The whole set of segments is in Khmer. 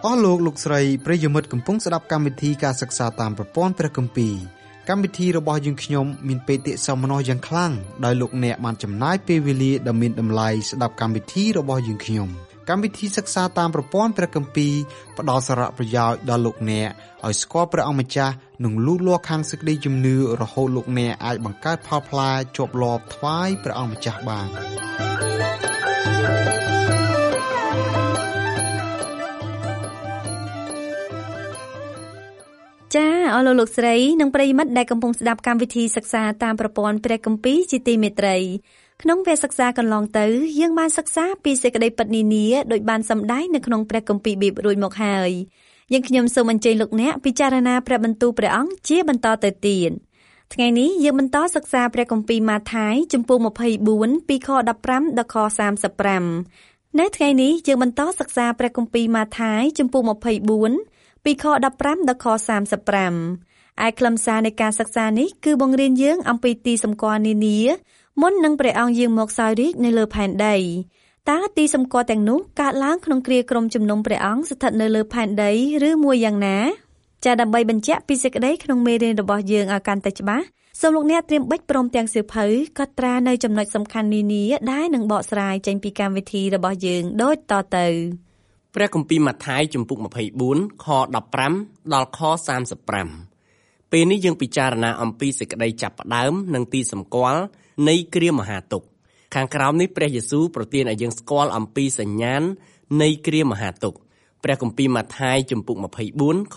អស់លោកលោកស្រីប្រិយមិត្តកំពុងស្ដាប់កម្មវិធីការសិក្សាតាមប្រព័ន្ធព្រះគម្ពីរកម្មវិធីរបស់យើងខ្ញុំមានបេតិសោមនស្សយ៉ាងខ្លាំងដោយលោកអ្នកបានចំណាយពេលវេលាដ៏មានតម្លៃស្ដាប់កម្មវិធីរបស់យើងខ្ញុំកម្មវិធីសិក្សាតាមប្រព័ន្ធព្រះគម្ពីរផ្ដល់សារៈប្រយោជន៍ដល់លោកអ្នកឲ្យស្គាល់ព្រះអង្គម្ចាស់និងលូតលាស់ខាងសេចក្តីជំនឿរហូតលោកអ្នកអាចបង្កើតផលផ្លែជាប់លាប់ថ្វាយព្រះអង្គម្ចាស់បានចាអស់លោកស្រីនិងប្រិយមិត្តដែលកំពុងស្ដាប់កម្មវិធីសិក្សាតាមប្រព័ន្ធព្រះគម្ពីរជាទីមេត្រីក្នុងវគ្គសិក្សាកន្លងទៅយើងបានសិក្សាពីសេចក្តីពិតនានាដោយបានសម្ដែងនៅក្នុងព្រះគម្ពីរប៊ីបរួចមកហើយយើងខ្ញុំសូមអញ្ជើញលោកអ្នកពិចារណាព្រះបន្ទូលព្រះអង្គជាបន្តទៅទៀតថ្ងៃនេះយើងបន្តសិក្សាព្រះគម្ពីរម៉ាថាយចំពោះ24ពីខ15ដល់ខ35នៅថ្ងៃនេះយើងបន្តសិក្សាព្រះគម្ពីរម៉ាថាយចំពោះ24ពីខ15ដល់ខ35ឯខ្លឹមសារនៃការសិក្សានេះគឺបង្រៀនយើងអំពីទីសម្គាល់នានាមុននឹងព្រះអង្គយាងមកសោយរាជ្យនៅលើផែនដីតើទីសម្គាល់ទាំងនោះកើតឡើងក្នុងគ្រាក្រុមជំនុំព្រះអង្គស្ថិតនៅលើផែនដីឬមួយយ៉ាងណាចាដើម្បីបញ្ជាក់ពីសេចក្តីក្នុងមេរៀនរបស់យើងឲ្យកាន់តែច្បាស់សូមលោកអ្នកត្រៀមប៊ិចព្រមទាំងសៀវភៅកត់ត្រានៅចំណុចសំខាន់នានាដែលនឹងបកស្រាយចេញពីកម្មវិធីរបស់យើងដូចតទៅព្រះគម្ពីរម៉ាថាយជំពូក24ខ15ដល់ខ35ពេលនេះយើងពិចារណាអំពីសេចក្តីចាប់ផ្ដើមនិងទីសម្គាល់នៃគ្រាមហាទុក្ខខាងក្រោមនេះព្រះយេស៊ូវប្រទានឲ្យយើងស្គាល់អំពីសញ្ញាណនៃគ្រាមហាទុក្ខព្រះគម្ពីរម៉ាថាយជំពូក24ខ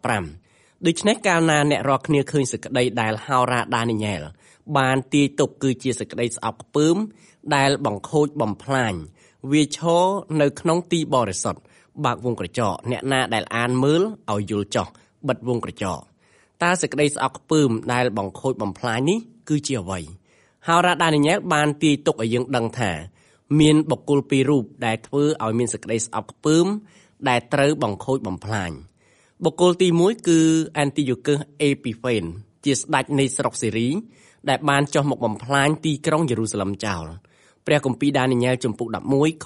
15ដូច្នេះកាលណាអ្នករាល់គ្នាឃើញសេចក្តីដែលហោរាដានីញ៉ែលបានទាយទុកគឺជាសេចក្តីស្អប់ខ្ពើមដែលបង្ខូចបំផ្លាញវាឈរនៅក្នុងទីបរិសុទ្ធបើកវងក្រចកអ្នកណាដែលអានមើលឲ្យយល់ចោះបិទវងក្រចកតើសេចក្តីស្អប់ខ្ពើមដែលបង្ខូចបំផ្លាញនេះគឺជាអ្វីហោរាដានីញ៉ែលបានទាយទុកឲ្យយើងដឹងថាមានបុគ្គលពីររូបដែលធ្វើឲ្យមានសេចក្តីស្អប់ខ្ពើមដែលត្រូវបង្ខូចបំផ្លាញបុគ្គលទី1គឺអានទីយ៉ូកឹសអេពីហ្វេនជាស្ដេចនៃស្រុកសេរីដែលបានចុះមកបំផ្លាញទីក្រុងយេរូសាឡិមចោលព្រះគម្ពីរដានីញ៉ែលជំពូក11ខ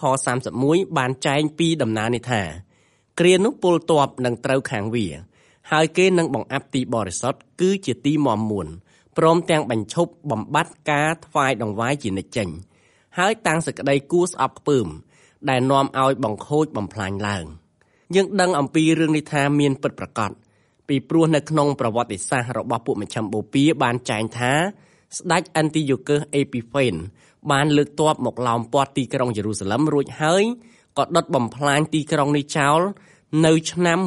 31បានចែងពីដំណើរនេះថាគ្រានោះពលទ័ពនឹងត្រូវខាងវាហើយគេនឹងបង្អាប់ទីបរិសុទ្ធគឺជាទីមាំមួនព្រមទាំងបញ្ឈប់បំបត្តិការថ្វាយដង្វាយជានិច្ចចេញហើយតាំងសេចក្តីគួរស្អប់ខ្ពើមដែលនាំឲ្យបង្ខូចបំផ្លាញឡើងយើងដឹងអំពីរឿងនេះថាមានពិតប្រាកដពីព្រោះនៅក្នុងប្រវត្តិសាស្ត្ររបស់ពួកមជ្ឈិមបូព៌ាបានចែងថាស្ដេចអានទីយ៉ូកឹសអេពីហ្វេនបានលើកទ័ពមកឡោមព័ទ្ធទីក្រុងយេរូសាឡិមរួចហើយក៏ដុតបំផ្លាញទីក្រុងនេះចោលនៅឆ្នាំ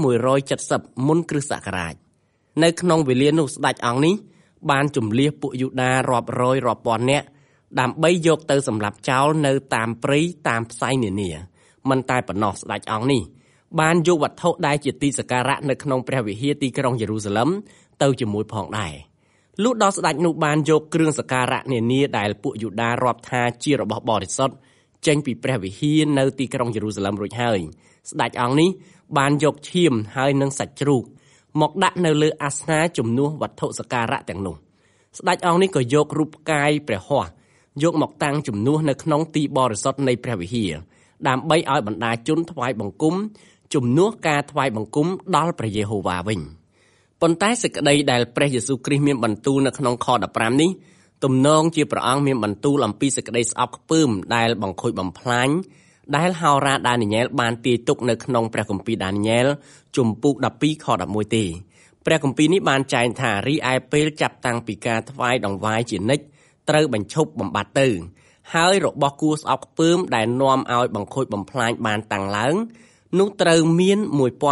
170មុនគ្រិស្តសករាជនៅក្នុងវេលានោះស្ដេចអង្គនេះបានជំលះពួកយូដារាប់រយរាប់ពាន់នាក់ដើម្បីយកទៅសម្លាប់ចោលនៅតាមព្រៃតាមផ្សៃនានាមិនតែប៉ុណ្ណោះស្ដេចអង្គនេះបានយកវត្ថុដែលជាទីសក្ការៈនៅក្នុងព្រះវិហារទីក្រុងយេរូសាឡិមទៅជាមួយផងដែរលុះដល់ស្ដេចនោះបានយកគ្រឿងសក្ការៈនានាដែលពួកយូដារាប់ថាជារបស់បរិសុទ្ធចេញពីព្រះវិហារនៅទីក្រុងយេរូសាឡិមរួចហើយស្ដេចអង្គនេះបានយកឈាមហើយនឹងសាច់ជ្រូកមកដាក់នៅលើអាសនៈជំនួសវត្ថុសក្ការៈទាំងនោះស្ដេចអង្គនេះក៏យករូបផ្កាយព្រះហស្ថយកមកតាំងជំនួសនៅក្នុងទីបរិសុទ្ធនៃព្រះវិហារដើម្បីឲ្យបណ្ដាជនថ្វាយបង្គំជំនួសការថ្វាយបង្គំដល់ព្រះយេហូវ៉ាវិញប៉ុន្តែសេចក្តីដែលព្រះយេស៊ូវគ្រីស្ទមានបន្ទូលនៅក្នុងខ15នេះទំនងជាព្រះអង្គមានបន្ទូលអំពីសេចក្តីស្អប់ខ្ពើមដែលបង្ខូចបំផ្លាញដែលហោរាដានីញ៉ែលបានទាយទុកនៅក្នុងព្រះគម្ពីរដានីញ៉ែលជំពូក12ខ11ទេព្រះគម្ពីរនេះបានចែងថារីឯពេលចាប់តាំងពីការថ្វាយដង្វាយជានិច្ចត្រូវបញ្ឈប់បំបត្តិទៅហើយរបស់គួរស្អប់ខ្ពើមដែលនាំឲ្យបង្ខូចបំផ្លាញបានតាំងឡើងនោះត្រូវមាន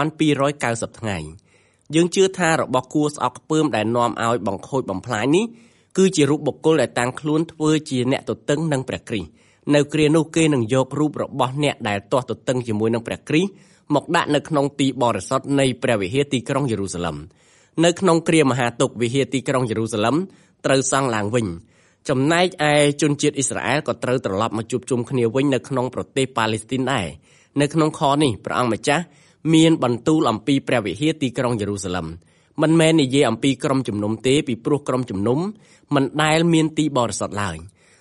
1290ថ្ងៃយើងជឿថារបស់គួរស្អប់ខ្ពើមដែលនាំឲ្យបង្ខូចបំផ្លាញនេះគឺជារូបបុគ្គលដែលតាំងខ្លួនធ្វើជាអ្នកទទឹងនឹងព្រះគ្រីស្ទនៅគ្រានោះគេនឹងយករូបរបស់អ្នកដែលទាស់ទទឹងជាមួយនឹងព្រះគ្រីស្ទមកដាក់នៅក្នុងទីបរិសុទ្ធនៃព្រះវិហារទីក្រុងយេរូសាឡិមនៅក្នុងគ្រាមហាទុក្ខវិហារទីក្រុងយេរូសាឡិមត្រូវសង់ឡើងវិញចំណែកឯជនជាតិអ៊ីស្រាអែលក៏ត្រូវត្រឡប់មកជួបជុំគ្នាវិញនៅក្នុងប្រទេសប៉ាឡេស្ទីនដែរនៅក្នុងខនេះព្រះអង្គម្ចាស់មានបន្ទូលអំពីព្រះវិហារទីក្រុងយេរូសាឡិមមិនមែននិយាយអំពីក្រុមជំនុំទេពីព្រោះក្រុមជំនុំមិនដែលមានទីបរិសុទ្ធឡើយ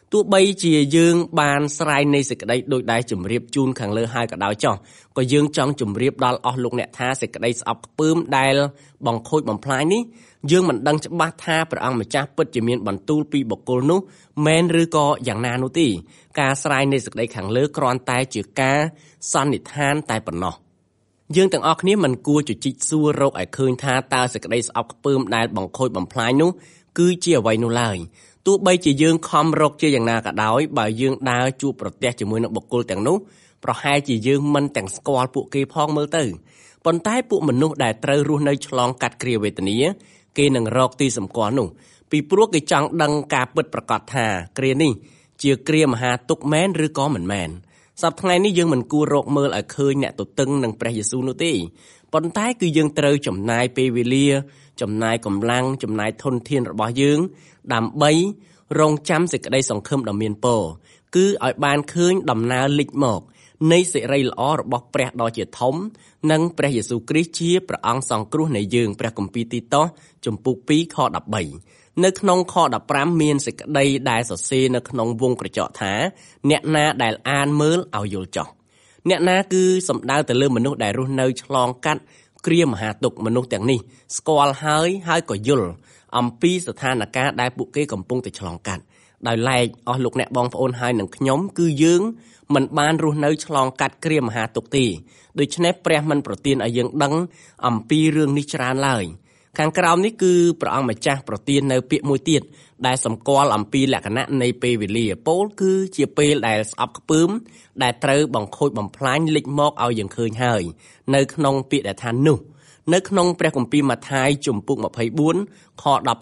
ទោះបីជាយើងបានស្រាយនៃសេចក្តីដូចដែលជម្រាបជូនខាងលើហើយក៏ដោយចុះក៏យើងចង់ជម្រាបដល់អស់លោកអ្នកថាសេចក្តីស្អប់ខ្ពើមដែលបង្ខូចបំផ្លាញនេះយើងមិនដឹងច្បាស់ថាព្រះអង្គម្ចាស់ពិតជាមានបន្ទូលពីបុគ្គលនោះមែនឬក៏យ៉ាងណានោះទេការស្រាយនៃសេចក្តីខាងលើគ្រាន់តែជាការសន្និដ្ឋានតែប៉ុណ្ណោះយើងទាំងអស់គ្នាមិនគួរជជែកសួររកឲ្យឃើញថាតើសេចក្តីស្អប់ខ្ពើមដែលបង្ខូចបំផ្លាញនោះគឺជាអ្វីនោះឡើយទោះបីជាយើងខំរកជាយ៉ាងណាក៏ដោយបើយើងដើរជួបប្រទះជាមួយនឹងបុគ្គលទាំងនោះប្រហែលជាយើងមិនទាំងស្គាល់ពួកគេផងមើលទៅប៉ុន្តែពួកមនុស្សដែលត្រូវរស់នៅឆ្លងកាត់គ្រាវេទនាគេនឹងរកទីសម្គាល់នោះពីព្រោះគេចង់ដឹងការពិតប្រាកដថាគ្រានេះជាគ្រាមហាទុក្ខមែនឬក៏មិនមែនសប្តាហ៍ថ្ងៃនេះយើងមិនគួររកមើលឲ្យឃើញអ្នកទទឹងនឹងព្រះយេស៊ូវនោះទេប៉ុន្តែគឺយើងត្រូវចំណាយពេលវេលាចំណាយកម្លាំងចំណាយធនធានរបស់យើងដើម្បីរងចាំសេចក្តីសង្ឃឹមដ៏មានពរគឺឲ្យបានឃើញដំណើរលេចមកនៃសេរីល្អរបស់ព្រះដ៏ជាធំនិងព្រះយេស៊ូវគ្រីស្ទជាព្រះអង្គសង្គ្រោះនៃយើងព្រះគម្ពីរទីតូសជំពូក 2 ខ 13 នៅក្នុងខ 15 មានសេចក្តីដែលសរសេរនៅក្នុងវងក្រចកថាអ្នកណាដែលអានមើលឲ្យយល់ចោះអ្នកណាគឺសំដៅទៅលើមនុស្សដែលរស់នៅឆ្លងកាត់គ្រាមហាទុក្ខមនុស្សទាំងនេះស្គាល់ហើយក៏យល់អំពីស្ថានភាពដែលពួកគេកំពុងតែឆ្លងកាត់ដោយឡែកអស់លោកអ្នកបងប្អូនហើយនឹងខ្ញុំគឺយើងមិនបានរស់នៅឆ្លងកាត់គ្រាមហាទុក្ខទេដូច្នេះព្រះមិនប្រទានឲ្យយើងដឹងអំពីរឿងនេះច្រើនឡើយខាងក្រោមនេះគឺព្រះអង្គម្ចាស់ប្រទាននៅពាក្យមួយទៀតដែលសម្គាល់អំពីលក្ខណៈនៃពេលវេលាពោលគឺជាពេលដែលស្អប់ខ្ពើមដែលត្រូវបង្ខូចបំផ្លាញលេចមកឲ្យយើងឃើញហើយនៅក្នុងពាក្យដែលថានោះនៅក្នុងព្រះគម្ពីរម៉ាថាយជំពូក 24 ខ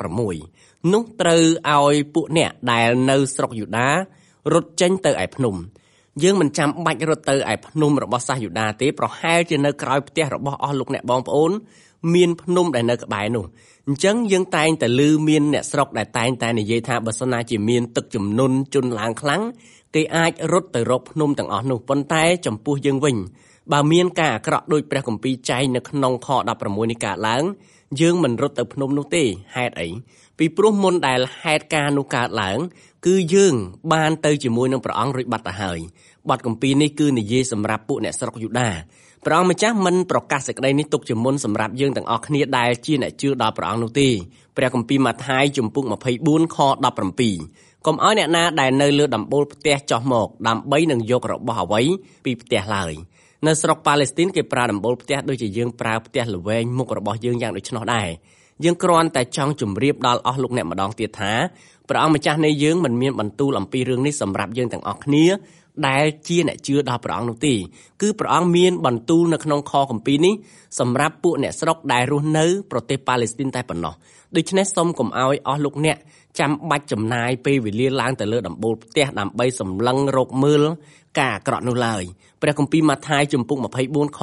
16 នោះត្រូវឲ្យពួកអ្នកដែលនៅស្រុកយូដារត់ចេញទៅឯភ្នំយើងមិនចាំបាច់រត់ទៅឯភ្នំរបស់សាសយូដាទេប្រហែលជានៅក្រោយផ្ទះរបស់អស់លោកអ្នកបងប្អូនមានភ្នំដែលនៅក្បែរនោះអញ្ចឹងយើងតែងតែឮមានអ្នកស្រុកដែលតែងតែនិយាយថាបើសិនណាជាមានទឹកជំនន់ជន់ឡើងខ្លាំងគេអាចរត់ទៅរកភ្នំទាំងអស់នោះប៉ុន្តែចំពោះយើងវិញបើមានការអាក្រក់ដោយព្រះគម្ពីរចែងនៅក្នុងខ 16 នេះកើតឡើងយើងមិនរត់ទៅភ្នំនោះទេហេតុអីពីព្រោះមុនដែលហេតុការណ៍នោះកើតឡើងគឺយើងបានទៅជាមួយនឹងព្រះអង្គរួចបាត់ទៅហើយបទគម្ពីរនេះគឺនិយាយសម្រាប់ពួកអ្នកស្រុកយូដាព្រះអង្គម្ចាស់មិនប្រកាសសេចក្តីនេះទុកជាមុនសម្រាប់យើងទាំងអស់គ្នាដែលជាអ្នកជឿដល់ព្រះអង្គនោះទេព្រះគម្ពីរម៉ាថាយជំពូក 24 ខ 17 កុំឲ្យអ្នកណាដែលនៅលើដំបូលផ្ទះចោះមកដើម្បីនឹងយករបស់អ្វីពីផ្ទះឡើយនៅស្រុកប៉ាឡេស្ទីនគេប្រើដំបូលផ្ទះដូចជាយើងប្រើផ្ទះល្វែងមុខរបស់យើងយ៉ាងដូចនោះដែរយើងគ្រាន់តែចង់ជម្រាបដល់អស់លោកអ្នកម្ដងទៀតថាព្រះអង្គម្ចាស់នៃយើងមិនមានបន្ទូលអំពីរឿងនេះសម្រាប់យើងទាំងអស់គ្នាដែលជាអ្នកជឿដល់ព្រះអង្គនោះទេគឺព្រះអង្គមានបន្ទូលនៅក្នុងខគម្ពីរនេះសម្រាប់ពួកអ្នកស្រុកដែលរស់នៅប្រទេសប៉ាឡេស្ទីនតែប៉ុណ្ណោះដូច្នេះសូមកុំឲ្យអស់លោកអ្នកចាំបាច់ចំណាយពេលវេលាឡើងទៅលើដំបូលផ្ទះដើម្បីសម្លឹងរកមើលការអាក្រក់នោះឡើយព្រះគម្ពីរម៉ាថាយជំពូក 24 ខ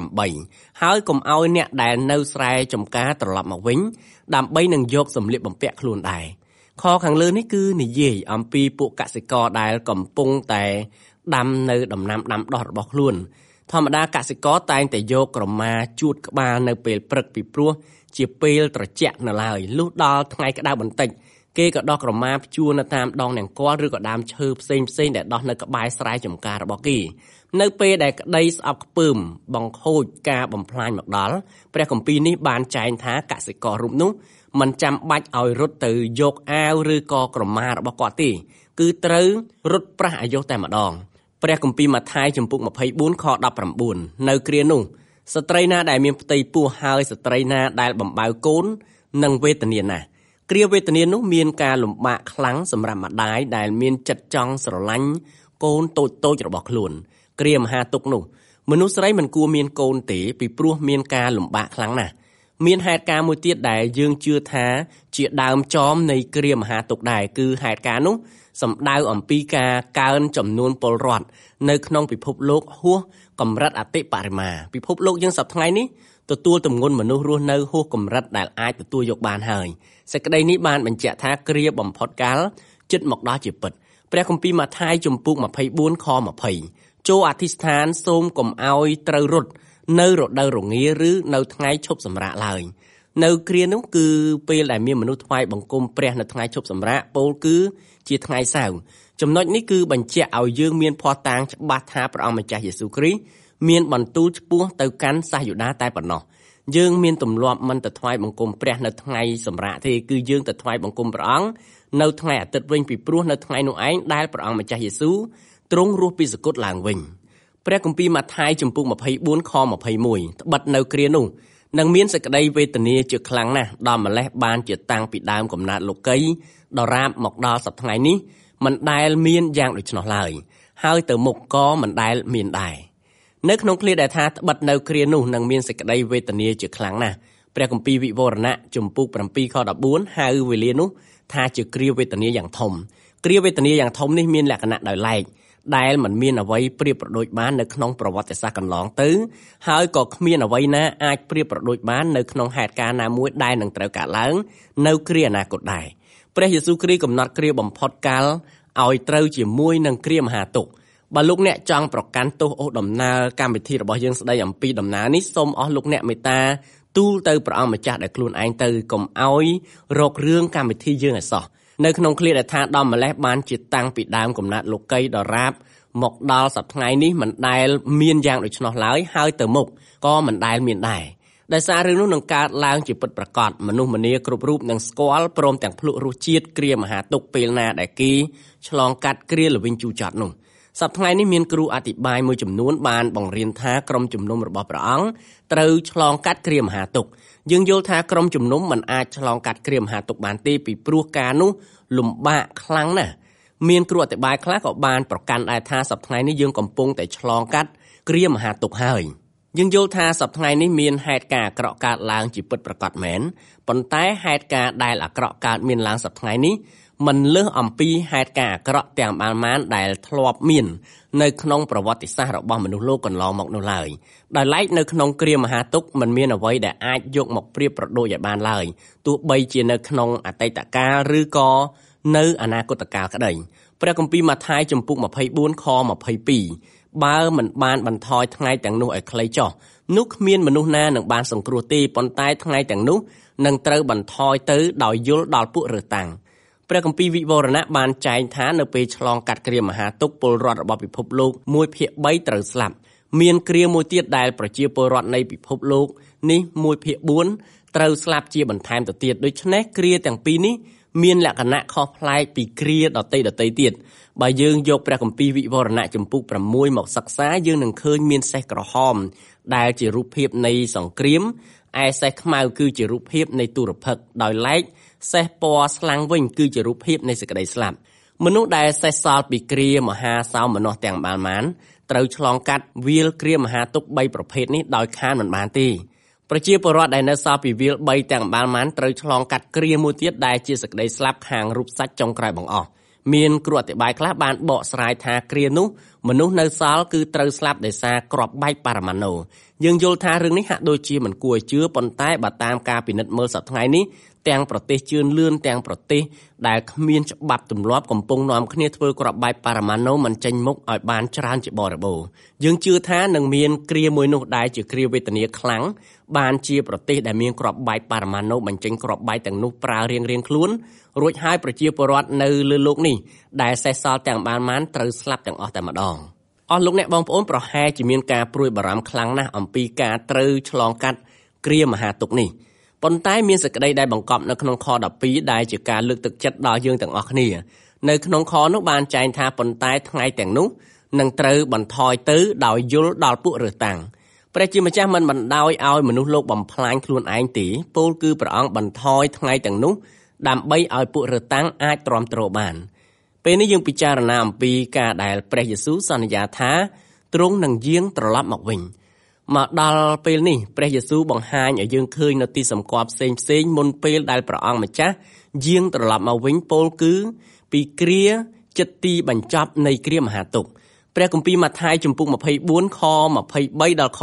18 ហើយកុំឲ្យអ្នកដែលនៅស្រែចម្ការត្រឡប់មកវិញដើម្បីនឹងយកសម្លៀកបំពាក់ខ្លួនដែរខខាងលើនេះគឺនិយាយអំពីពួកកសិករដែលកំពុងតែដាំនៅដំណាំដាំដុះរបស់ខ្លួនធម្មតាកសិករតែងតែយកក្រមាជូតក្បាលនៅពេលព្រឹកពីព្រោះជាពេលត្រជាក់នៅឡើយលុះដល់ថ្ងៃក្តៅបន្តិចគេក៏ដោះក្រមាព្យួរនៅតាមដងនង្គ័លឬក៏ដើមឈើផ្សេងៗដែលដោះនៅក្បែរស្រែចម្ការរបស់គេនៅពេលដែលក្តីស្អប់ខ្ពើមបង្ខូចការបំផ្លាញមកដល់ព្រះគម្ពីរនេះបានចែងថាកសិកររូបនោះមិនចាំបាច់ឲ្យរត់ទៅយកអាវឬក៏ក្រមារបស់គាត់ទេគឺត្រូវរត់ប្រះអាយុតែម្ដងព្រះគម្ពីរម៉ាថាយជំពូក 24 ខ 19 នៅគ្រានោះស្ត្រីណាដែលមានផ្ទៃពោះហើយស្ត្រីណាដែលបំបៅកូននឹងវេទនាណាស់គ្រាវេទនានោះមានការលំបាកខ្លាំងសម្រាប់ម្ដាយដែលមានចិត្តចង់ស្រឡាញ់កូនតូចៗរបស់ខ្លួនគ្រាមហាទុក្ខនោះមនុស្សស្រីមិនគួរមានកូនទេពីព្រោះមានការលំបាកខ្លាំងណាស់មានហេតុការណ៍មួយទៀតដែលយើងជឿថាជាដើមចមនៃគ្រាមហាទុក្ខដែរគឺហេតុការណ៍នោះសំដៅអំពីការកើនចំនួនពលរដ្ឋនៅក្នុងពិភពលោកហួសកម្រិតអតិបរមាពិភពលោកយើងសប្តាហ៍ថ្ងៃនេះទទួលទម្ងន់មនុស្សរស់នៅហួសកម្រិតដែលអាចទទួលយកបានហើយសេចក្តីនេះបានបញ្ជាក់ថាគ្រាបំផុតកាលជិតមកដល់ជាពិតព្រះគម្ពីរម៉ាថាយជំពូក 24 ខ 20 ចូលអធិស្ឋានសូមកុំឲ្យត្រូវរត់នៅរដូវរងាឬនៅថ្ងៃឈប់សម្រាកឡើយនៅគ្រានោះគឺពេលដែលមានមនុស្សថ្វាយបង្គំព្រះនៅថ្ងៃឈប់សម្រាកពោលគឺជាថ្ងៃសៅរ៍ចំណុចនេះគឺបញ្ជាក់ឲ្យយើងមានភ័ស្តុតាងច្បាស់ថាព្រះអង្គម្ចាស់យេស៊ូវគ្រីស្ទមានបន្ទូលឆ្ពោះទៅកាន់សាសយូដាតែប៉ុណ្ណោះយើងមានទម្លាប់មិនទៅថ្វាយបង្គំព្រះនៅថ្ងៃសម្រាកទេគឺយើងទៅថ្វាយបង្គំព្រះអង្គនៅថ្ងៃអាទិត្យវិញពីព្រោះនៅថ្ងៃនោះឯងដែលព្រះអង្គម្ចាស់យេស៊ូវទ្រង់រស់ពីសគត់ឡើងវិញព្រះគម្ពីរម៉ាថាយជំពូក24ខ21ត្បិតនៅគ្រានោះនឹងមានសេចក្តីវេទនាជាខ្លាំងណាស់ដល់ម្លេះបានជាតាំងពីដើមកំណើតលោកីដល់រាបមកដល់សប្តាហ៍នេះមិនដែលមានយ៉ាងដូច្នោះឡើយហើយទៅមុខក៏មិនដែលមានដែរនៅក្នុងឃ្លាដែលថាត្បិតនៅគ្រានោះនឹងមានសេចក្តីវេទនាជាខ្លាំងណាស់ព្រះគម្ពីរវិវរណៈជំពូក7ខ14ហៅវេលានោះថាជាគ្រាវេទនាយ៉ាងធំគ្រាវេទនាយ៉ាងធំនេះមានលក្ខណៈដោយឡែកដែលមិនមានអ្វីប្រៀបប្រដូចបាននៅក្នុងប្រវត្តិសាស្ត្រកន្លងទៅហើយក៏គ្មានអ្វីណាអាចប្រៀបប្រដូចបាននៅក្នុងហេតុការណ៍ណាមួយដែលនឹងត្រូវកើតឡើងនៅគ្រាអនាគតដែរព្រះយេស៊ូវគ្រីស្ទកំណត់គ្រាបំផុតកាលឲ្យត្រូវជាមួយនឹងគ្រាមហាទុក្ខបើលោកអ្នកចង់ប្រកាន់ទោសអូសដំណើរកម្មវិធីរបស់យើងស្ដីអំពីដំណើរនេះសូមអស់លោកអ្នកមេត្តាទូលទៅព្រះអង្គម្ចាស់ដែលខ្លួនឯងទៅកុំឲ្យរករឿងកម្មវិធីយើងឲ្យសោះនៅក្នុងឃ្លាដែលថាដល់ម្លេះបានជាតាំងពីដើមកំណើតលោកីដល់រាបមកដល់សប្តាហ៍នេះមិនដែលមានយ៉ាងដូច្នោះឡើយហើយទៅមុខក៏មិនដែលមានដែរដោយសាររឿងនោះនឹងកើតឡើងជាពិតប្រាកដមនុស្សម្នាគ្រប់រូបនឹងស្គាល់ព្រមទាំងភ្លក់រសជាតិគ្រាមហាទុក្ខពេលណាដែលគេឆ្លងកាត់គ្រាល្វីងជូរចត់នោះសប្តាហ៍នេះមានគ្រូអធិប្បាយមួយចំនួនបានបង្រៀនថាក្រុមជំនុំរបស់ព្រះអង្គត្រូវឆ្លងកាត់គ្រាមហាទុក្ខយើងយល់ថាក្រុមជំនុំមិនអាចឆ្លងកាត់គ្រាមហាទុក្ខបានទេពីព្រោះការនោះលំបាកខ្លាំងណាស់មានគ្រូអធិប្បាយខ្លះក៏បានប្រកាន់ដែរថាសប្តាហ៍នេះយើងកំពុងតែឆ្លងកាត់គ្រាមហាទុក្ខហើយយើងយល់ថាសប្តាហ៍នេះមានហេតុការណ៍អាក្រក់កើតឡើងជាពិតប្រាកដមែនប៉ុន្តែហេតុការណ៍ដែលអាក្រក់កើតមានឡើងសប្តាហ៍នេះមិនលើសអំពីហេតុការណ៍អាក្រក់ទាំងបានដែលធ្លាប់មាននៅក្នុងប្រវត្តិសាស្ត្ររបស់មនុស្សលោកកន្លងមកនោះឡើយដោយឡែកនៅក្នុងគ្រាមហាទុក្ខមិនមានអ្វីដែលអាចយកមកប្រៀបប្រដូចឲ្យបានឡើយទោះបីជានៅក្នុងអតីតកាលឬក៏នៅអនាគតកាលក្តីព្រះគម្ពីរម៉ាថាយជំពូក24ខ22បើមិនបានបន្ថយថ្ងៃទាំងនោះឲ្យខ្លីចុះនោះគ្មានមនុស្សណានឹងបានសង្គ្រោះទេប៉ុន្តែថ្ងៃទាំងនោះនឹងត្រូវបន្ថយទៅដោយយល់ដល់ពួករើសតាំងព្រះគម្ពីរវិវរណៈបានចែងថានៅពេលឆ្លងកាត់គ្រាមហាទុក្ខពលរដ្ឋរបស់ពិភពលោក1/3ត្រូវស្លាប់មានគ្រាមួយទៀតដែលប្រជាពលរដ្ឋនៃពិភពលោកនេះ1/4ត្រូវស្លាប់ជាបន្ថែមទៅទៀតដូច្នេះគ្រាទាំងពីរនេះមានលក្ខណៈខុសប្លែកពីគ្រាដតីទៀតបើយើងយកព្រះគម្ពីរវិវរណៈជំពូក6មកសិក្សាយើងនឹងឃើញមានសេះក្រហមដែលជារូបភាពនៃសង្គ្រាមឯសេះខ្មៅគឺជារូបភាពនៃទុរភិក្សដោយឡែកសេះពណ៌ស្លាំងវិញគឺជារូបភាពនៃសេចក្តីស្លាប់មនុស្សដែលសេះសល់ពីគ្រាមហាសោមនស្សទាំងបានត្រូវឆ្លងកាត់វាលគ្រាមហាទុក្ខ3ប្រភេទនេះដោយខានមិនបានទេប្រជាពលរដ្ឋដែលនៅសល់ពីវាល3ទាំងបានត្រូវឆ្លងកាត់គ្រាមួយទៀតដែលជាសេចក្តីស្លាប់ខាងរូបសាច់ចុងក្រោយបង្អស់មានគ្រូអធិប្បាយខ្លះបានបកស្រាយថាគ្រានោះមនុស្សនៅសល់គឺត្រូវស្លាប់ដោយសារគ្រាប់បែកបរមាណូយើងយល់ថារឿងនេះហាក់ដូចជាមិនគួរឲ្យជឿប៉ុន្តែបើតាមការពិនិត្យមើលសប្តាហ៍នេះទាំងប្រទេសជឿនលឿនទាំងប្រទេសដែលគ្មានច្បាប់ទម្លាប់កំពុងនាំគ្នាធ្វើគ្រាប់បែកបរមាណូមិនចេញមុខឲ្យបានច្រើនជាបរិបូរណ៍យើងជឿថានឹងមានគ្រាមួយនោះដែលជាគ្រាវេទនាខ្លាំងបានជាប្រទេសដែលមានគ្រាប់បែកបរមាណូបញ្ចេញគ្រាប់បែកទាំងនោះប្រើរៀងខ្លួនរួចហើយប្រជាពលរដ្ឋនៅលើโลกនេះដែលសេះសល់ទាំងបានត្រូវស្លាប់ទាំងអស់តែម្ដងអស់លោកអ្នកបងប្អូនប្រហែលជាមានការព្រួយបារម្ភខ្លាំងណាស់អំពីការត្រូវឆ្លងកាត់គ្រាមហាទុក្ខនេះប៉ុន្តែមានសេចក្តីដែលបង្កប់នៅក្នុងខ12ដែលជាការលើកទឹកចិត្តដល់យើងទាំងអស់គ្នានៅក្នុងខនោះបានចែងថាប៉ុន្តែថ្ងៃទាំងនោះនឹងត្រូវបន្ថយទៅដោយយល់ដល់ពួករើសតាំងព្រះជាម្ចាស់មិនបណ្ដោយឲ្យមនុស្សលោកបំផ្លាញខ្លួនឯងទេពោលគឺព្រះអង្គបន្ថយថ្ងៃទាំងនោះដើម្បីឲ្យពួករើសតាំងអាចទ្រាំទ្របានពេលនេះយើងពិចារណាអំពីការដែលព្រះយេស៊ូវសន្យាថាទ្រង់នឹងយាងត្រឡប់មកវិញមកដល់ពេលនេះព្រះយេស៊ូវបង្ហាញឲ្យយើងឃើញនៅទីសម្គាល់ផ្សេងមុនពេលដែលព្រះអង្គម្ចាស់យាងត្រឡប់មកវិញពោលគឺពីគ្រាចិត្តទីបញ្ចប់នៃគ្រាមហាទុក្ខព្រះគម្ពីរម៉ាថាយជំពូក24ខ23ដល់ខ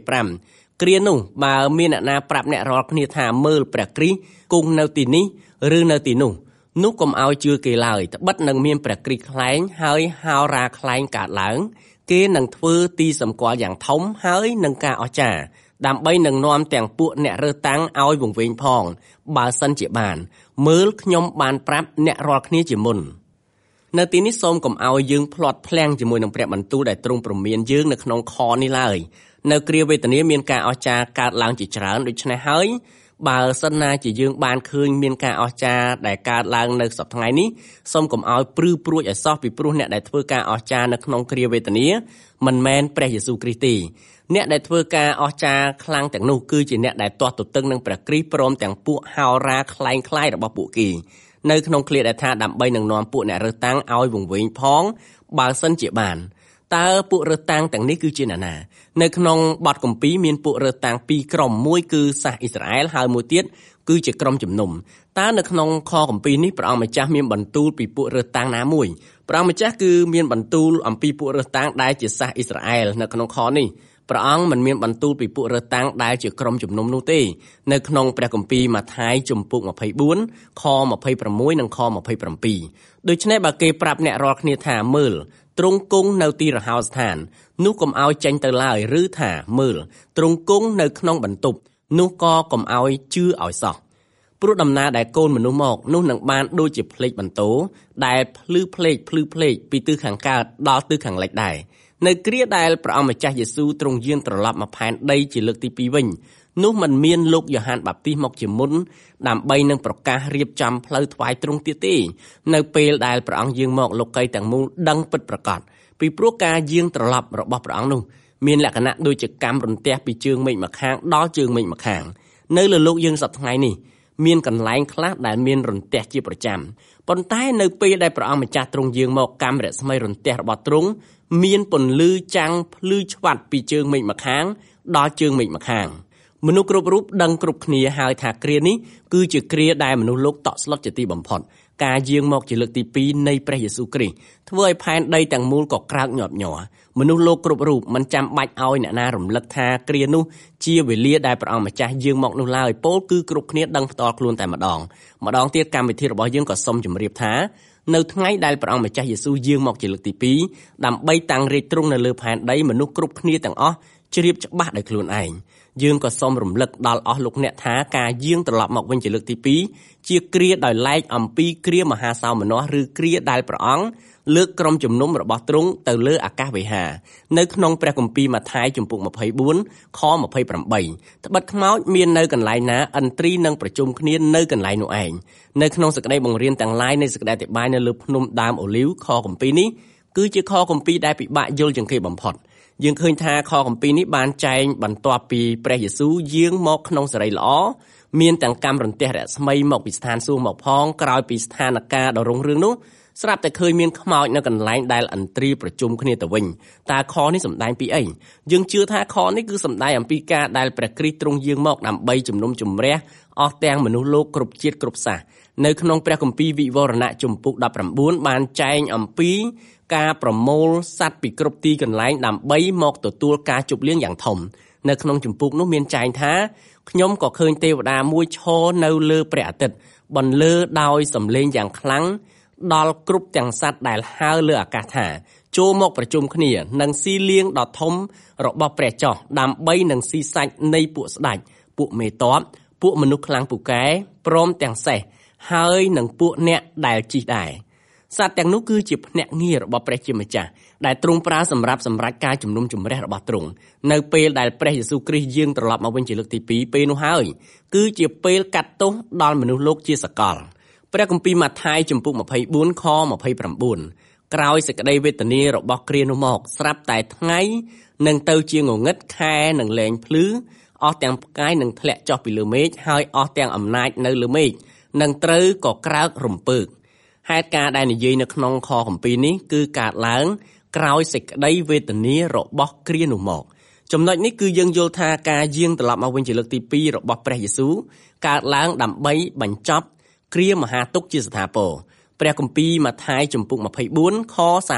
25គ្រានោះបើមានអ្នកណាប្រាប់អ្នករាល់គ្នាថាមើលព្រះគ្រីស្ទគង់នៅទីនេះឬនៅទីនោះកុំឲ្យជឿគេឡើយត្បិតនឹងមានព្រះគ្រីស្ទខ្លែងហើយហោរាខ្លែងកើតឡើងគេនឹងធ្វើទីសម្គាល់យ៉ាងធំហើយនឹងការអស្ចារ្យដើម្បីនឹងនាំទាំងពួកអ្នករើសតាំងឲ្យវង្វេងផងបើសិនជាបានមើលខ្ញុំបានប្រាប់អ្នករាល់គ្នាជាមុននៅទីនេះសូមកុំឲ្យយើងភ្លាត់ភ្លាំងជាមួយនឹងព្រះបន្ទូលដែលទ្រង់ព្រមានយើងនៅក្នុងខនេះឡើយនៅគ្រាវេទនាមានការអស្ចារ្យកើតឡើងជាច្រើនដូច្នេះហើយបើសិនណាជាយើងបានឃើញមានការអស្ចារ្យដែលកើតឡើងនៅសប្តាហ៍ថ្ងៃនេះសូមកុំឲ្យព្រឺព្រួចឲ្យសោះពីព្រោះអ្នកដែលធ្វើការអស្ចារ្យនៅក្នុងគ្រាវេទនាមិនមែនព្រះយេស៊ូវគ្រីស្ទទេអ្នកដែលធ្វើការអស្ចារ្យខ្លាំងទាំងនោះគឺជាអ្នកដែលទាស់ទទឹងនឹងព្រះគ្រីស្ទព្រមទាំងពួកហោរាខ្លែងខ្លាយរបស់ពួកគេនៅក្នុងឃ្លាដែលថាដើម្បីនឹងនាំពួកអ្នករើសតាំងឲ្យវង្វេងផងបើសិនជាបានតើពួករើសតាំងទាំងនេះគឺជាអ្នកណានៅក្នុងបទគម្ពីរមានពួករើសតាំងពីរក្រុមមួយគឺសាសអ៊ីស្រាអែលហើយមួយទៀតគឺជាក្រុមជំនុំតើនៅក្នុងខគម្ពីរនេះព្រះអង្គម្ចាស់មានបន្ទូលពីពួករើសតាំងណាមួយព្រះអង្គម្ចាស់គឺមានបន្ទូលអំពីពួករើសតាំងដែលជាសាសអ៊ីស្រាអែលនៅក្នុងខនេះព្រះអង្គមិនមានបន្ទូលពីពួករើសតាំងដែលជាក្រុមជំនុំនោះទេនៅក្នុងព្រះគម្ពីរម៉ាថាយជំពូក24ខ26និងខ27ដូច្នេះបើគេប្រាប់អ្នករាល់គ្នាថាមើលទ្រង់គង់នៅទីរហោស្ថាននោះកុំឲ្យចេញទៅឡើយឬថាមើលទ្រង់គង់នៅក្នុងបន្ទប់នោះក៏កុំឲ្យជឿឲ្យសោះព្រោះដំណើរដែលកូនមនុស្សមកនោះនឹងបានដូចជាភ្លេចបន្ទោដែលភ្លឺភ្លេចពីទិសខាងកើតដល់ទិសខាងលិចដែរនៅគ្រាដែលព្រះអង្គម្ចាស់យេស៊ូវទ្រង់យាងត្រឡប់មកផែនដីជាលើកទី2វិញនោះមិនមានលោកយ៉ូហានបាបទីសមកជាមុនដើម្បីនឹងប្រកាសរៀបចំផ្លូវថ្វាយទ្រង់ទៀតទេនៅពេលដែលព្រះអង្គយាងមកលោកីទាំងមូលដឹងពិតប្រាកដពីព្រោះការយាងត្រឡប់របស់ព្រះអង្គនោះមានលក្ខណៈដូចជាកម្មរន្ទះពីជើងមេឃម្ខាងដល់ជើងមេឃម្ខាងនៅលើលោកយើងសប្តាហ៍ថ្ងៃនេះមានកន្លែងខ្លះដែលមានរន្ទះជាប្រចាំប៉ុន្តែនៅពេលដែលព្រះអង្គម្ចាស់ទ្រង់យាងមកកម្មរស្មីរន្ទះរបស់ទ្រង់មានពន្លឺចាំងភ្លឺឆ្វាត់ពីជើងមេឃម្ខាងដល់ជើងមេឃម្ខាងមនុស្សគ្រប់រូបដឹងគ្រប់គ្នាហើយថាគ្រានេះគឺជាគ្រាដែលមនុស្សលោកតក់ស្លុតជាទីបំផុតការយាងមកជាលើកទី2នៃព្រះយេស៊ូវគ្រីស្ទធ្វើឲ្យផែនដីទាំងមូលក៏ក្រើកញាប់ញ័រមនុស្សលោកគ្រប់រូបមិនចាំបាច់ឲ្យអ្នកណារំលឹកថាគ្រានោះជាវេលាដែលព្រះអង្គម្ចាស់យាងមកនោះឡើយពោលគឺគ្រប់គ្នាដឹងផ្ទាល់ខ្លួនតែម្ដងទៀតកម្មវិធីរបស់យើងក៏សូមជម្រាបថានៅថ្ងៃដែលព្រះអង្គម្ចាស់យេស៊ូវយាងមកជាលើកទី2ដើម្បីតាំងរាជទ្រង់នៅលើផែនដីមនុស្សគ្រប់គ្នាទាំងអស់ជ្រាបច្បាស់ដោយខ្លួនឯងយើងក៏សូមរំលឹកដល់អស់លោកអ្នកថាការយាងត្រឡប់មកវិញជាលើកទី2ជាគ្រាដោយឡែកអំពីគ្រាមហាសោមនស្សឬគ្រាដែលព្រះអង្គលើកក្រុមជំនុំរបស់ទ្រង់ទៅលើអាកាសវេហានៅក្នុងព្រះគម្ពីរម៉ាថាយជំពូក24ខ28ត្បិតខ្មោចមាននៅកន្លែងណាឥន្ទ្រីនឹងប្រជុំគ្នានៅកន្លែងនោះឯងនៅក្នុងសេចក្តីបង្រៀនទាំងឡាយនៃសេចក្តីអធិប្បាយនៅលើភ្នំដើមអូលីវខគម្ពីរនេះគឺជាខគម្ពីរដែលពិបាកយល់ជាងគេបំផុតយើងឃើញថាខគម្ពីរនេះបានចែងបន្ទាប់ពីព្រះយេស៊ូវយាងមកក្នុងសេរីល្អមានទាំងកម្មរន្ទះរស្មីមកពីស្ថានសួគ៌មកផងក្រោយពីស្ថានភាពដ៏រុងរឿងនោះស្រាប់តែឃើញមានខ្មោចនៅកន្លែងដែលឥន្ទ្រីប្រជុំគ្នាទៅវិញតើខនេះសម្ដែងពីអីយើងជឿថាខនេះគឺសម្ដែងអំពីការដែលព្រះគ្រីស្ទទ្រង់យាងមកដើម្បីជំនុំជម្រះអស់ទាំងមនុស្សលោកគ្រប់ជាតិគ្រប់សាសនៅក្នុងព្រះគម្ពីរវិវរណៈជំពូក19បានចែងអំពីការប្រមូលសត្វពីគ្រប់ទីកន្លែងដើម្បីមកទទួលការជប់លៀងយ៉ាងធំនៅក្នុងជំពូកនោះមានចែងថាខ្ញុំក៏ឃើញទេវតាមួយឈរនៅលើព្រះអាទិត្យបន្លឺដោយសំឡេងយ៉ាងខ្លាំងដល់គ្រប់ទាំងសត្វដែលហើរលើអាកាសថាចូលមកប្រជុំគ្នានឹងស៊ីលៀងដ៏ធំរបស់ព្រះចោះដើម្បីនឹងស៊ីសាច់នៃពួកស្ដេចពួកមេទ័ពពួកមនុស្សខ្លាំងពូកែព្រមទាំងសេះហើយនឹងពួកអ្នកដែលជិះដែរសត្វទាំងនោះគឺជាភ្នាក់ងាររបស់ព្រះជាម្ចាស់ដែលទ្រង់ប្រើសម្រាប់សម្រេចការជំនុំជម្រះរបស់ទ្រង់នៅពេលដែលព្រះយេស៊ូវគ្រីស្ទយាងត្រឡប់មកវិញជាលើកទី2ពេលនោះហើយគឺជាពេលកាត់ទោសដល់មនុស្សលោកជាសកលព្រះគម្ពីរម៉ាថាយជំពូក24ខ29ក្រោយសេចក្តីវេទនារបស់គ្រានោះមកស្រាប់តែថ្ងៃនឹងទៅជាងងឹតខែនឹងលែងភ្លឺអស់ទាំងផ្កាយនឹងធ្លាក់ចុះពីលើមេឃហើយអស់ទាំងអំណាចនៅលើមេឃនឹងត្រូវក៏ក្រើករំពើកហេតុការណ៍ដែលនិយាយនៅក្នុងខគម្ពីរនេះគឺកើតឡើងក្រោយសេចក្តីវេទនារបស់គ្រានោះមកចំណុចនេះគឺយើងយល់ថាការយាងត្រឡប់មកវិញជាលើកទី2របស់ព្រះយេស៊ូវកើតឡើងដើម្បីបញ្ចប់គ្រាមហាទុក្ខជាស្ថាពរព្រះគម្ពីរម៉ាថាយជំពូក24ខ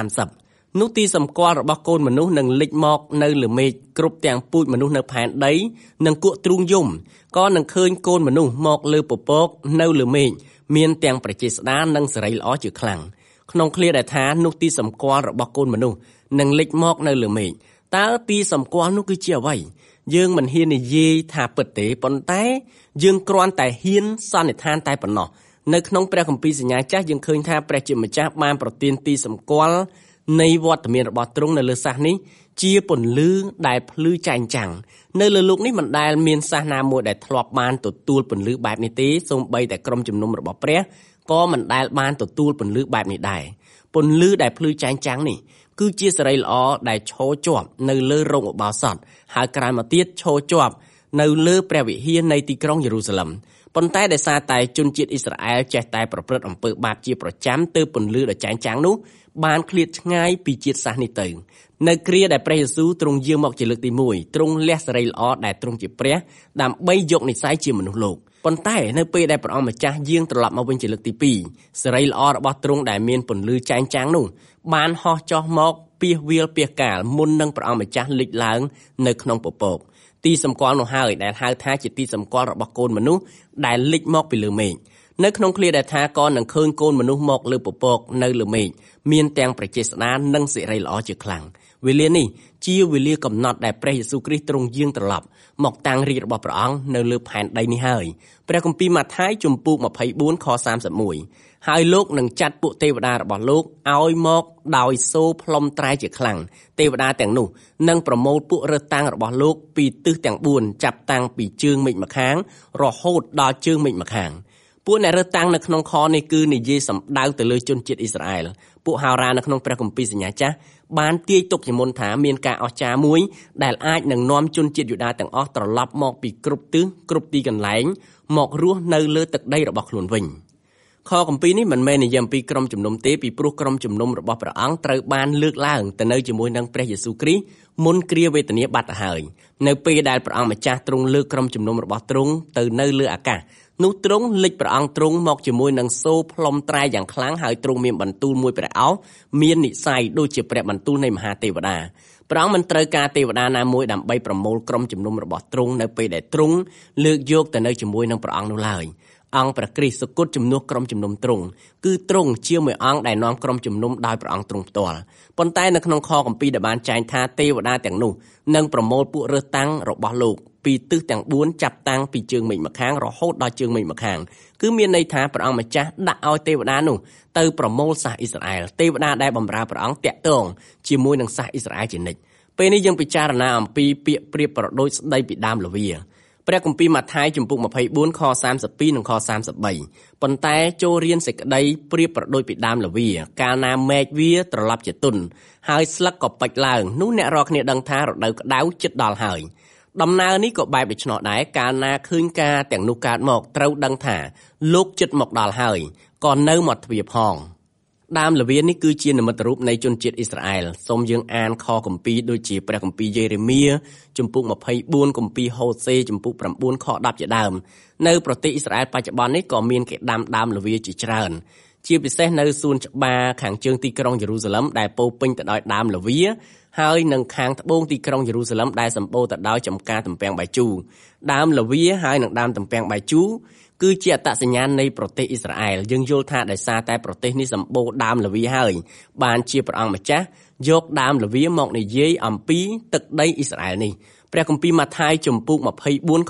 30នោះទីសម្គាល់របស់កូនមនុស្សនឹងលេចមកនៅលើមេឃគ្រប់ទាំងពូជមនុស្សនៅផែនដីនិងគក់ទ្រូងយំក៏នឹងឃើញកូនមនុស្សមកលើពពកនៅលើមេឃមានទាំងប្រជាស្ដារនិងសេរីល្អជាខ្លាំងក្នុងឃ្លាដែលថានោះទីសម្គាល់របស់កូនមនុស្សនឹងលេចមកនៅលើមេឃតើទីសម្គាល់នោះគឺជាអ្វីយើងមិនហ៊ាននិយាយថាពិតទេប៉ុន្តែយើងគ្រាន់តែហ៊ានសន្និដ្ឋានតែប៉ុណ្ណោះនៅក្នុងព្រះគម្ពីរសញ្ញាចាស់យើងឃើញថាព្រះជាម្ចាស់បានប្រទានទីសម្គាល់នៃវត្តមានរបស់ទ្រង់នៅលើសះនេះជាពន្លឺដែលភ្លឺចែងចាំងនៅលើលោកនេះមិនដែលមានសះណាមួយដែលធ្លាប់បានទទួលពន្លឺបែបនេះទេសូម្បីតែក្រុមជំនុំរបស់ព្រះក៏មិនដែលបានទទួលពន្លឺបែបនេះដែរពន្លឺដែលភ្លឺចែងចាំងនេះគឺជាសេរីល្អដែលឈរជាប់នៅលើរោងឧបោសថហើយក្រោយមកទៀតឈរជាប់នៅលើព្រះវិហារនៃទីក្រុងយេរូសាឡិមប៉ុន្តែដោយសារតែជនជាតិអ៊ីស្រាអែលចេះតែប្រព្រឹត្តអំពើបាបជាប្រចាំទើបពន្លឺដ៏ចែងចាំងនោះបានឃ្លាតឆ្ងាយពីជាតិសាសន៍នេះទៅនៅគ្រាដែលព្រះយេស៊ូវទ្រង់យាងមកជាលើកទី1ទ្រង់លះសេរីល្អដែលទ្រង់ជាព្រះដើម្បីយកនិស្ស័យជាមនុស្សលោកប៉ុន្តែនៅពេលដែលព្រះអង្គម្ចាស់យាងត្រឡប់មកវិញជាលើកទី2សេរីល្អរបស់ទ្រង់ដែលមានពន្លឺចែងចាំងនោះបានហោះចុះមកពាសវាលពាសកាលមុននឹងព្រះអង្គម្ចាស់លេចឡើងនៅក្នុងពពកទីសម្គាល់នោះហើយដែលហៅថាជាទីសម្គាល់របស់កូនមនុស្សដែលលេចមកពីលើមេឃនៅក្នុងឃ្លាដែលថាក៏នឹងឃើញកូនមនុស្សមកលើពពកនៅលើមេឃមានទាំងប្រជាស្ដារនិងសិរីល្អជាខ្លាំងវេលានេះជាវេលាកំណត់ដែលព្រះយេស៊ូវគ្រីស្ទទ្រង់យាងត្រឡប់មកតាំងរាជ្យរបស់ព្រះអង្គនៅលើផែនដីនេះហើយព្រះគម្ពីរម៉ាថាយជំពូក24ខ31ហើយលោកនឹងចាត់ពួកទេវតារបស់លោកឲ្យមកដោយសូរផ្លុំត្រែជាខ្លាំងទេវតាទាំងនោះនឹងប្រមូលពួករើសតាំងរបស់លោកពីទិសទាំង4ចាប់តាំងពីជើងមេឃម្ខាងរហូតដល់ជើងមេឃម្ខាងពួកអ្នករើសតាំងនៅក្នុងខនេះគឺនិយាយសំដៅទៅលើជនជាតិអ៊ីស្រាអែលពួកហោរានៅក្នុងព្រះគម្ពីរសញ្ញាចាស់បានទាយទុកជាមុនថាមានការអស្ចារ្យមួយដែលអាចនឹងនាំជនជាតិយូដាទាំងអស់ត្រឡប់មកពីគ្រប់ទិសគ្រប់ទីកន្លែងមករស់នៅលើទឹកដីរបស់ខ្លួនវិញខគម្ពីរនេះមិនមែននិយាយអំពីក្រុមជំនុំទេពីព្រោះក្រុមជំនុំរបស់ព្រះអង្គត្រូវបានលើកឡើងទៅនៅជាមួយនឹងព្រះយេស៊ូវគ្រីស្ទមុនគ្រាវេទនាបាត់ទៅហើយនៅពេលដែលព្រះអង្គម្ចាស់ទ្រង់លើកក្រុមជំនុំរបស់ទ្រង់ទៅនៅលើអាកាសនោះទ្រង់លេចព្រះអង្គទ្រង់មកជាមួយនឹងសូរផ្លុំត្រែយ៉ាងខ្លាំងហើយទ្រង់មានបន្ទូលមួយព្រះអោសមាននិស្ស័យដូចជាព្រះបន្ទូលនៃមហាទេវតាព្រះអង្គមិនត្រូវការទេវតាណាមួយដើម្បីប្រមូលក្រុមជំនុំរបស់ទ្រង់នៅពេលដែលទ្រង់លើកយកទៅនៅជាមួយនឹងព្រះអង្គនោះឡើយអង្គព្រះគ្រីស្ទសគត់ជំនួសក្រុមជំនុំទ្រង់គឺទ្រង់ជាមួយអង្គដែលនាំក្រុមជំនុំដោយព្រះអង្គទ្រង់ផ្ទាល់ប៉ុន្តែនៅក្នុងខគម្ពីរដែលបានចែងថាទេវតាទាំងនោះនឹងប្រមូលពួករើសតាំងរបស់លោកពីទិសទាំង4ចាប់តាំងពីជើងមេឃម្ខាងរហូតដល់ជើងមេឃម្ខាងគឺមានន័យថាព្រះអង្គម្ចាស់ដាក់ឲ្យទេវតានោះទៅប្រមូលសាសអ៊ីស្រាអែលទេវតាដែលបម្រើព្រះអង្គតាក់ទងជាមួយនឹងសាសអ៊ីស្រាអែលជានិច្ចពេលនេះយើងពិចារណាអំពីពាក្យប្រៀបប្រដូចស្ដីពីដើមល្វាព្រះគម្ពីរម៉ាថាយជំពូក24ខ32និងខ33ប៉ុន្តែចូលរៀនសេចក្តីប្រៀបប្រដូចពីដើមល្វាកាលណាមែកវាត្រឡប់ជាទុនហើយស្លឹកក៏ពេចឡើងនោះអ្នករាល់គ្នាដឹងថារដូវក្តៅជិតដល់ហើយដំណើរនេះក៏បែបដូច្នោះដែរកាលណាឃើញការទាំងនោះកើតមកត្រូវដឹងថាលោកជិតមកដល់ហើយក៏នៅមាត់ទ្វារផងដើមល្វានេះគឺជានិមិត្តរូបនៃជនជាតិអ៊ីស្រាអែលសូមយើងអានខគម្ពីរដូចជាព្រះគម្ពីរយេរេមៀជំពូក24គម្ពីរហូសេជំពូក9ខ10ជាដើមនៅប្រទេសអ៊ីស្រាអែលបច្ចុប្បន្ននេះក៏មានគេដាំដើមល្វាជាច្រើនជាពិសេសនៅសួនច្បារខាងជើងទីក្រុងយេរូសាឡិមដែលពោពេញទៅដោយដើមល្វាហើយនៅខាងត្បូងទីក្រុងយេរូសាឡិមដែលសម្បូរទៅដោយចំការទំពាំងបាយជូរដើមល្វាហើយនឹងដើមទំពាំងបាយជូរគឺជាអត្តសញ្ញាណនៃប្រទេសអ៊ីស្រាអែលយើងយល់ថាដោយសារតែប្រទេសនេះសម្បូរដើមល្វាហើយបានជាព្រះអង្គម្ចាស់យកដើមល្វាមកនិយាយអំពីទឹកដីអ៊ីស្រាអែលនេះព្រះគម្ពីរម៉ាថាយជំពូក24ខ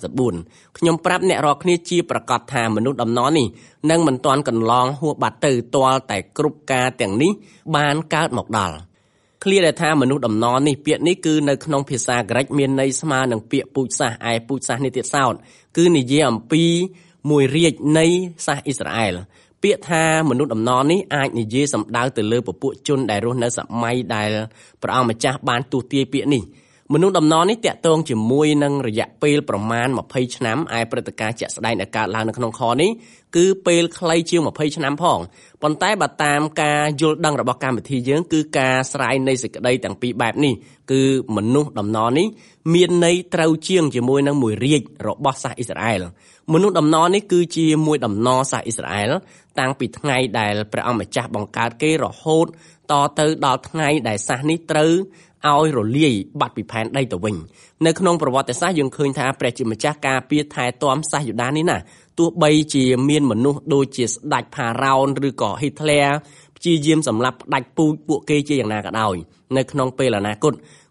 34ខ្ញុំប្រាប់អ្នករាល់គ្នាជាប្រកាសថាមនុស្សដំណរនេះនឹងមិនទាន់កន្លងហួសបាត់ទៅទាល់តែគ្រប់ការទាំងនេះបានកើតមកដល់ឃ្លាដែលថាមនុស្សដំណរនេះពាក្យនេះគឺនៅក្នុងភាសាក្រិកមានន័យស្មើនឹងពាក្យពូជសាសឯពូជសាសនេះទៀតសោតគឺនិយាយអំពីមួយរាជនៃសាសអ៊ីស្រាអែលពាក្យថាមនុស្សដំណរនេះអាចនិយាយសំដៅទៅលើពពួកជនដែលរស់នៅសម័យដែលព្រះអង្គម្ចាស់បានទូទាយពាក្យនេះមនុស្សដំណរនេះតាក់ទងជាមួយនឹងរយៈពេលប្រមាណ20ឆ្នាំឯព្រឹត្តិការណ៍ជាក់ស្ដែងដែលកើតឡើងនៅក្នុងខនេះគឺពេលខ្លីជាង20ឆ្នាំផងប៉ុន្តែបើតាមការយល់ដឹងរបស់កម្មវិធីយើងគឺការស្រាយនៃសេចក្តីទាំងពីរបែបនេះគឺមនុស្សដំណរនេះមានន័យត្រូវជាងជាមួយនឹងមួយរាជរបស់សាសអ៊ីស្រាអែលមនុស្សដំណរនេះគឺជាដំណរសាសអ៊ីស្រាអែលតាំងពីថ្ងៃដែលព្រះអង្គម្ចាស់បង្កើតគេរហូតតទៅដល់ថ្ងៃដែលសាសនេះត្រូវឲ្យរលាយបាត់ពីផែនដីទៅវិញនៅក្នុងប្រវត្តិសាស្ត្រយើងឃើញថាព្រះជាម្ចាស់ការពារថែទាំសាសយូដានេះណាទោះបីជាមានមនុស្សដូចជាស្ដេចផារ៉ោនឬក៏ហ៊ីតឡែរព្យាយាមសម្លាប់ផ្ដាច់ពូជពួកគេជាយ៉ាងណាក៏ដោយនៅក្នុងពេលអនាគត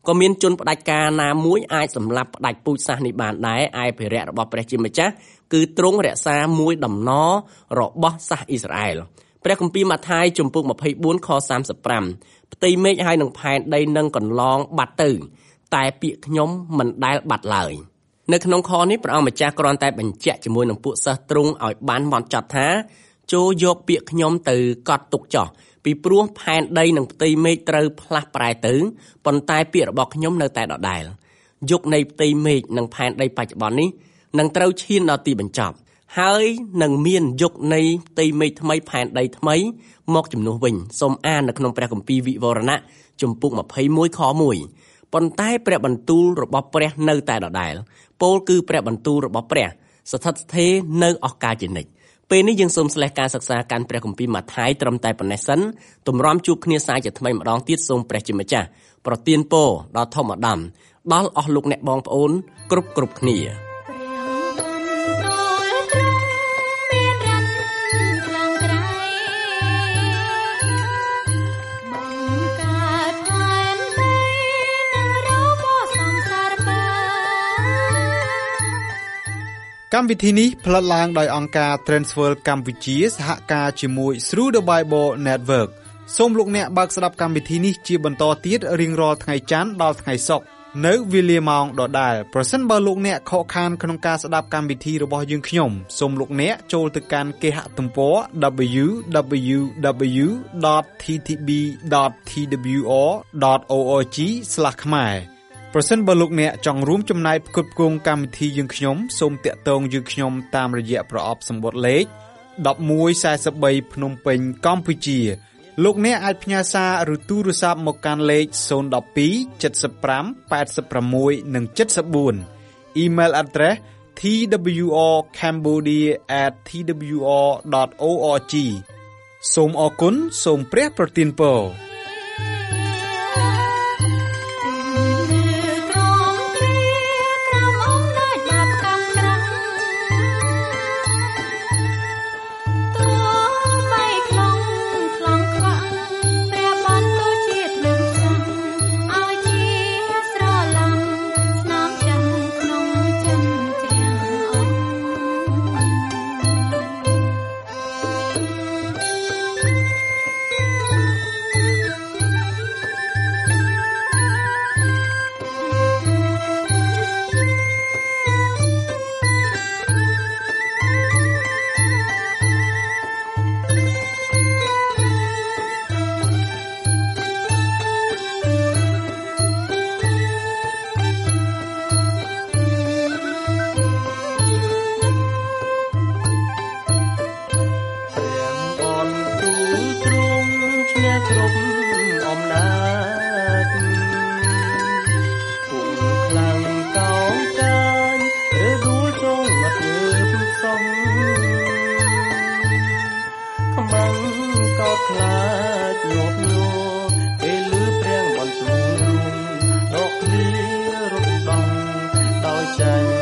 ក៏មានជនផ្ដាច់ការណាមួយអាចសម្លាប់ផ្ដាច់ពូជសាសន៍នេះបានដែរឯភារៈរបស់ព្រះជាម្ចាស់គឺទ្រង់រក្សាមួយដំណររបស់សាសអ៊ីស្រាអែលព្រះគម្ពីរម៉ាថាយជំពូក24ខ35ផ្ទៃមេឃហើយនឹងផែនដីនឹងកន្លងបាត់ទៅតែពាក្យខ្ញុំមិនដែលបាត់ឡើយនៅក្នុងខនេះព្រះអង្គម្ចាស់គ្រាន់តែបញ្ជាក់ជាមួយនឹងពួកសិស្សទ្រង់ឲ្យបានហ្មត់ចត់ថាចូលយកពាក្យខ្ញុំទៅកត់ទុកចោះពីព្រោះផែនដីនិងផ្ទៃមេឃត្រូវផ្លាស់ប្រែទៅប៉ុន្តែពាក្យរបស់ខ្ញុំនៅតែដដែលយុគនៃផ្ទៃមេឃនិងផែនដីបច្ចុប្បន្ននេះនឹងត្រូវឈានដល់ទីបញ្ចប់ហើយនឹងមានយុគនៃផ្ទៃមេឃថ្មីផែនដីថ្មីមកជំនួសវិញសូមអាននៅក្នុងព្រះគម្ពីរវិវរណៈជំពូក21ខ1ប៉ុន្តែព្រះបន្ទូលរបស់ព្រះនៅតែដដែលពោលគឺព្រះបន្ទូលរបស់ព្រះស្ថិតស្ថេរនៅអស់កาលជានិច្ចពេលនេះយើងសូមស្លេះការសិក្សាកាន់ព្រះគម្ពីរម៉ាថាយត្រឹមតែប៉ុណ្ណេះសិនទម្រាំជួបគ្នាសាជាថ្មីម្ដងទៀតសូមព្រះជាម្ចាស់ប្រទានពរដល់ធម្មអាដាមដល់អស់លោកអ្នកបងប្អូនគ្រប់គ្នាកម្មវិធីនេះផ្លាត់ឡើងដោយអង្គការ Transworld កម្ពុជាសហការជាមួយ Through the Bible Network សូមលោកអ្នកបើកស្ដាប់កម្មវិធីនេះជាបន្តទៀតរៀងរាល់ថ្ងៃច័ន្ទដល់ថ្ងៃសុក្រនៅវេលាម៉ោងដដែលប្រសិនបើលោកអ្នកខកខានក្នុងការស្ដាប់កម្មវិធីរបស់យើងខ្ញុំសូមលោកអ្នកចូលទៅកាន់គេហទំព័រ www.ttb.twr.org/ ខ្មែរប្រសិនបើលោកអ្នកចង់រួមចំណែកផ្គត់ផ្គង់កម្មវិធីយើងខ្ញុំសូមតាក់ទងយើងខ្ញុំតាមរយៈប្រអប់សម្បត្តិលេខ1143ភ្នំពេញកម្ពុជាលោកអ្នកអាចផ្ញើសារឬទូរស័ព្ទមកកាន់លេខ012 75 86 និង 74 Email address twrcambodia@twr.org សូមអរគុណសូមព្រះប្រទានពរខ្លាចញាប់ញ័រពេលឮព្រាំងបន្ទូលរួមដកគ្នារត់ដងដោយចាញ់